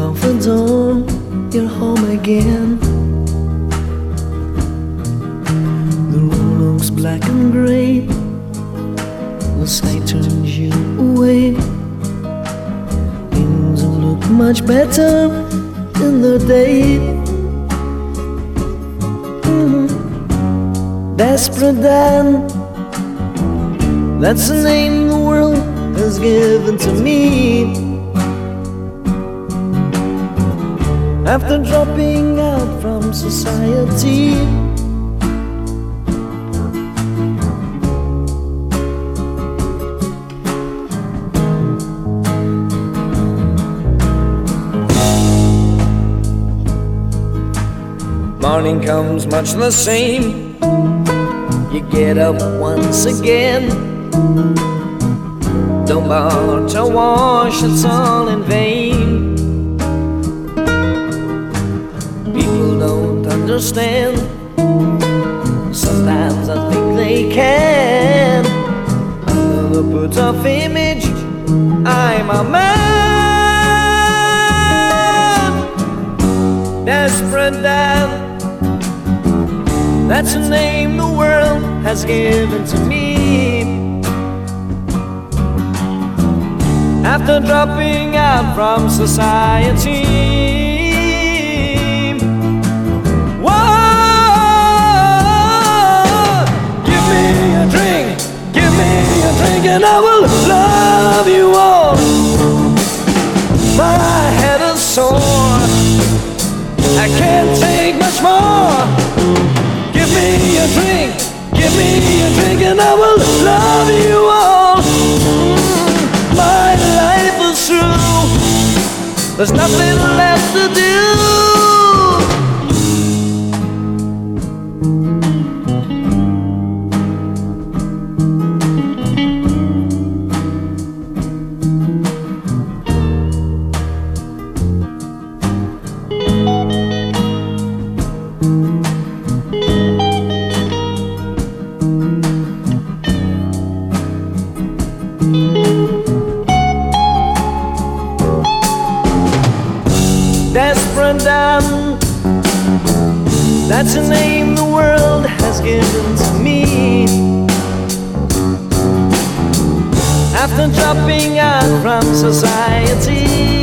of the dawn, you're home again. The room looks black and gray. The sight turns you away. Things look much better in the day. Desperate Dan, that's the name the world has given to me. After dropping out from society, morning comes much the same. You get up once again. Don't bother to wash, it's all in vain. People don't understand. Sometimes I think they can. Under the put off image, I'm a man. Desperate Dan, that's the name the world has given to me. After dropping out from society, whoa, give me a drink and I will love you all. My head is sore, I can't take much more. Give me a drink and I will love you all. My life is through, there's nothing left to do. Desperate Dan, that's the name the world has given to me. After dropping out from society,